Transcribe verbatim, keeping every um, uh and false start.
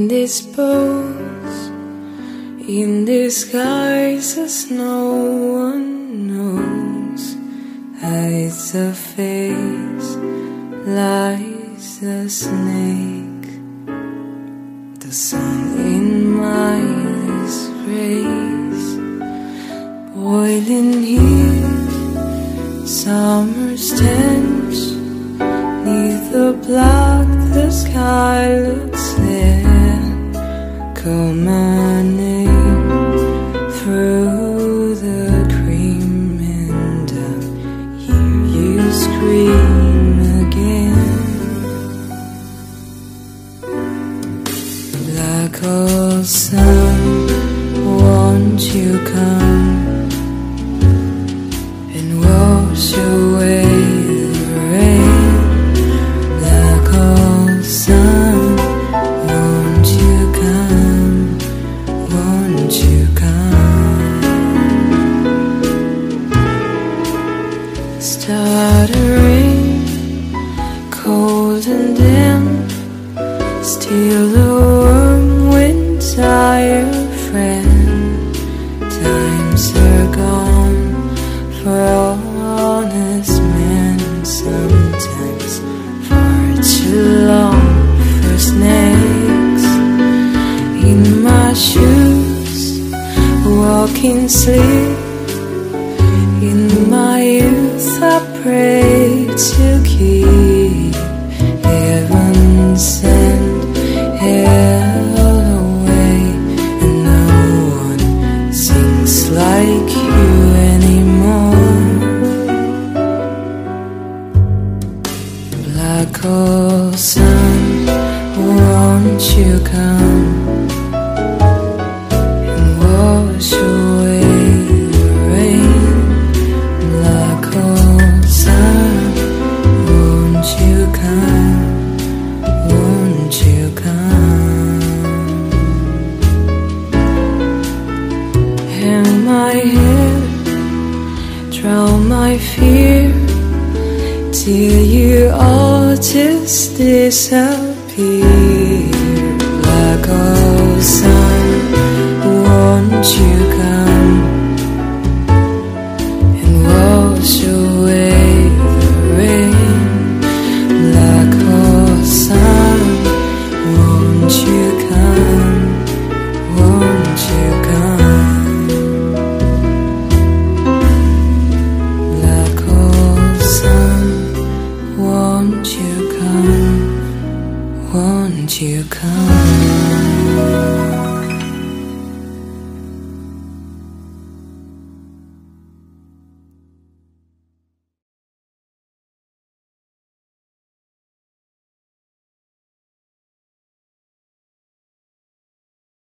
indisposed, in disguise as no one knows, hides the face, lies the snake. The sun in my disgrace, boiling heat, summer's tense, neath the black the sky looks there. Call my name through the cream, and I'll hear you scream again. Black hole sun, won't you come and wash away the rain? Black hole sun, won't you come, won't you come? Stuttering, cold and dim, still the warm wind, tired friend. Times are gone for honest men, sometimes far too long for snakes. In my shoes, walking sleep, in my youth I pray to keep heaven sent hell away, and no one sings like you anymore. Black hole sun, won't you come and wash away the rain? Black hole sun, won't you come, won't you come? Hair my hair, drown my fear, till you all just disappear. Black hole sun, won't you come and wash away the rain? Black hole sun, won't you come, won't you come? Black hole sun, won't you come, won't you come?